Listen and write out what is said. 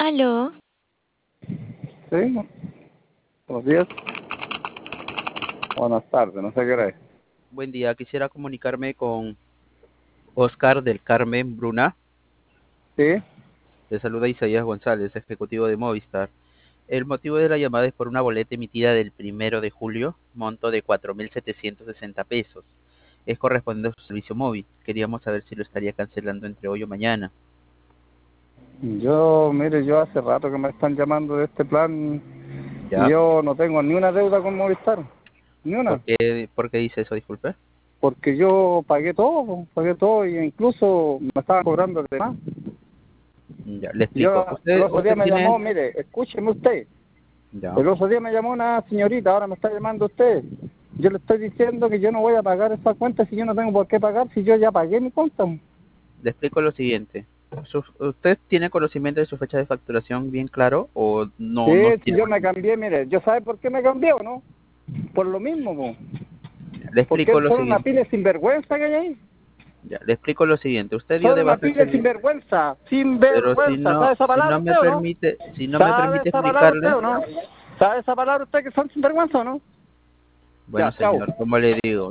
Aló, Sí, buenos días, buenas tardes, no sé qué hora es. Buen día, quisiera comunicarme con Oscar del Carmen Bruna. Sí, Le saluda Isaías González, ejecutivo de Movistar. El motivo de la llamada es por una boleta emitida del 1 de julio, monto de 4.760 pesos. Es correspondiente a su servicio móvil. Queríamos saber si lo estaría cancelando entre hoy o mañana. mire, yo hace rato que me están llamando de este plan y ¿Ya? yo no tengo ni una deuda con Movistar, ni una, ¿Por qué dice eso? Disculpe. porque yo pagué todo y incluso me estaban cobrando de más. Ya, le Yo explico. el Usted, otro día usted me tiene... llamó, mire, escúcheme usted, Ya. el otro día me llamó una señorita, ahora me está llamando usted. Yo le estoy diciendo que yo no voy a pagar esa cuenta si yo no tengo por qué pagar, si yo ya pagué mi cuenta. Le explico lo siguiente. ¿Usted tiene conocimiento de su fecha de facturación bien claro o Sí, no si tiene yo me conocimiento? cambié, mire, ¿yo sabe por qué me cambié o no? Por lo mismo, po. Le Porque explico lo son una siguiente. pila de sinvergüenza que hay ahí. Ya, le explico lo siguiente. Usted dio Son de una baja el pila de servicio, sinvergüenza. pero Sinvergüenza. ¿Sabe esa palabra usted o no? si no me ¿Sabe permite esa palabra usted explicarle, o no? ¿Sabe esa palabra usted que son sinvergüenza o no? bueno, Ya, chao. señor, como le digo,